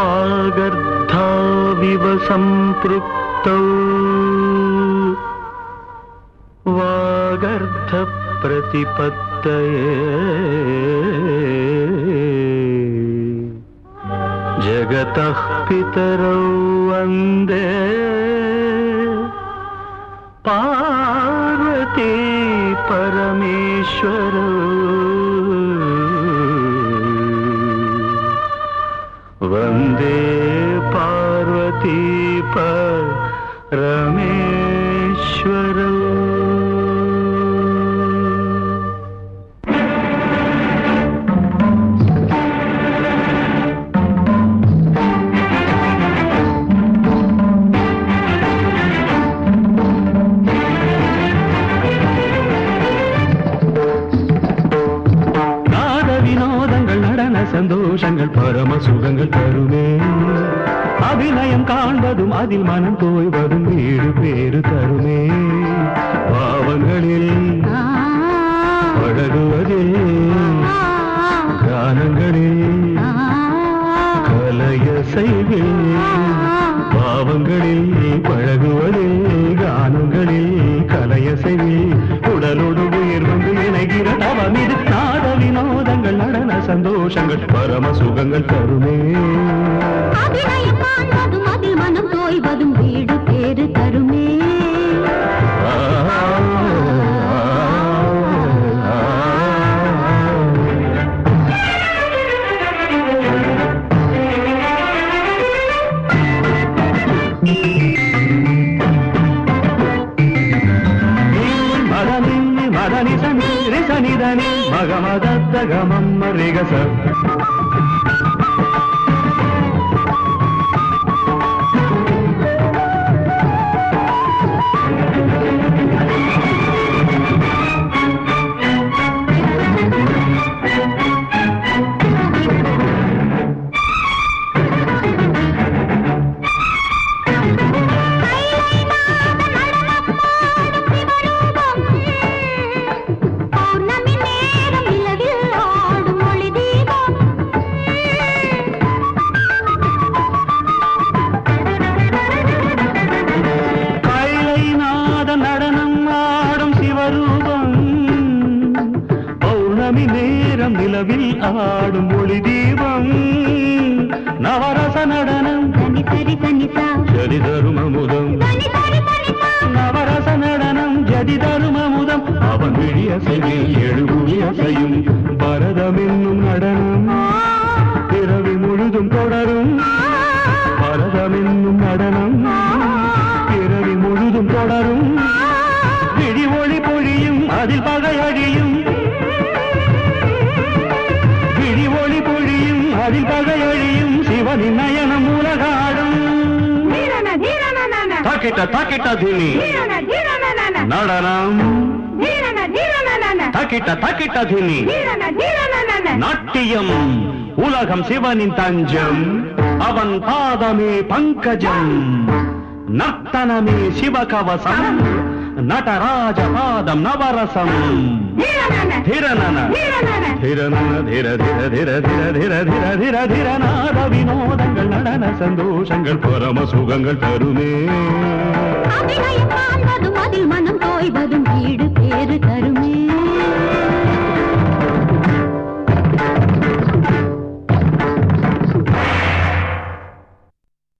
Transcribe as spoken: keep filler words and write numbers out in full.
वागर्धाविव सम्पृक्तौ वागर्ध प्रतिपत्तये जगतः पितरौ वन्दे पार्वती परमेश्वरौ वन्दे पार्वती परमेश्वरौ। சந்தோஷங்கள் பரம சுகங்கள் தருமே அபிநயம் காண்பதும் அதில் மனம் தோய்வதும் வீடு பேறு தருமே பாவங்களில் பழகுவதில் கானங்களில் கலைய செய்வில் பாவங்களில் பழகுவதில் கானங்களில் கலைய செய்வில் உடலோடு உயிர் வந்து இணைகிற தவமிது நாத வினோதங்கள் நடன சந்தோஷங்கள் பரம சுகங்கள் தருமே அபிநயம் காண்பதும் அதில் மனம் தோய்வதும் வீடு பேறு தருமே மதனி சனி சனிதனி மகமதத்த கமம் ரிகச நேரம் நிலவில் ஆடும் ஒளி தீபம் நவரச நடனம் தனி தரி தனிதா ஜதி தருமமுதம் நவரச நடனம் ஜதி தருமமுதம் அவன் விழிய செய்யும் எழுபுவி அசையும் பரதம் என்னும் நடனம் பிறவி முழுதும் தொடரும் பரதம் என்னும் நடனம் பிறவி முழுதும் தொடரும் விழி ஒளி பொழியும் அதில் பகை அழியும் விழி ஒளி பொழியும் அதில் பகை அழியும் சிவனின் நயனம் உலகாடும் தாக்கிட்ட தாக்கிட்ட தினி நடனம் தாக்கிட்ட தாக்கிட்ட தினி நாட்டியம் உலகம் சிவனின் தஞ்சம் அவன் பாதமே பங்கஜம் நர்த்தனமே சிவகவசம் நடராஜ பாதம் நவரசம் திரநன திரநன திர திர திர திர திர திர திர திர நாத வினோதங்கள் நடன சந்தோஷங்கள் பரம சுகங்கள் தருமே அபிநயம் காண்பதும் அதில் மனம் தோய்வதும்